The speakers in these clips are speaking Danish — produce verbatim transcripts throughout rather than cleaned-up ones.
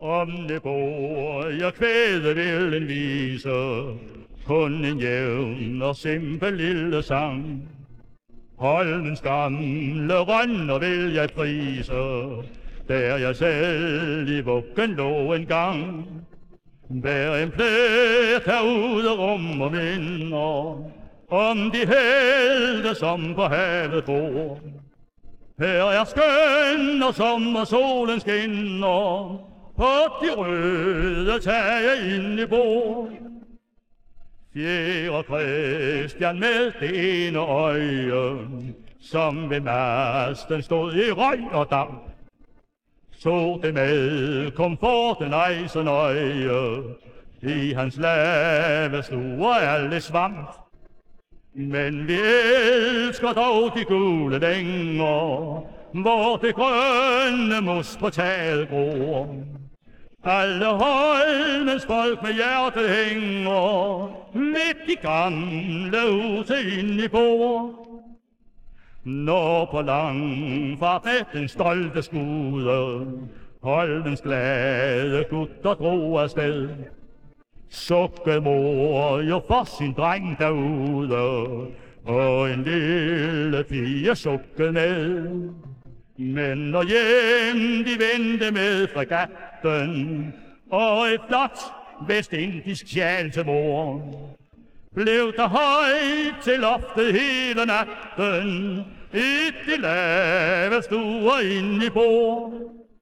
Om det bor jeg kvæde vil en vise, kun en jævn og simpel lille sang. Holmens gamle rønner vil jeg prise, der jeg selv i vuggen lå en gang. Hver en plet herude rummer minder om de helte, som på havet bor. Her er skøn og sommersolen skinner på de røde tage ind i bord. Fjerde Christian med det ene øje, som ved masten stod i røg og damp, så det med komforten ej så nøje, i hans lave stue alle svamp. Men vi elsker dog de gule længer, hvor det grønne mos på taget gror. Alle Holmens folk med hjertet hænger midt i gamle huse ind i bord. Når på lang fart med den stolte skude Holmens glade gutter drog afsted, sukkede mor jo for sin dreng derude, og en lille pige sukkede med. Men når hjem de vendte med fregatten og et flot vestindisk sjal til mor, blev der højt til loftet hele natten i de lave stuer ind i bord.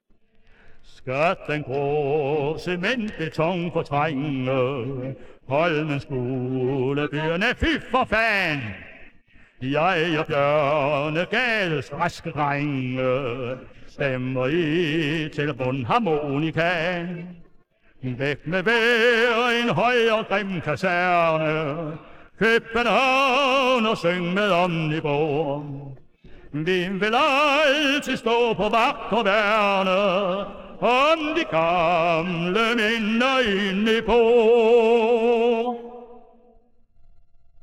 Skal den grå cementbeton fortrænge Holmens gule byerne, fy for fan. Jeg og Bjørne Gades raske drenge stemmer i til bundharmonika. Væk med hver en høj og grim kaserne, København og syng med omnibord. Vi vil altid stå på vagt og værne om de gamle minder inde på.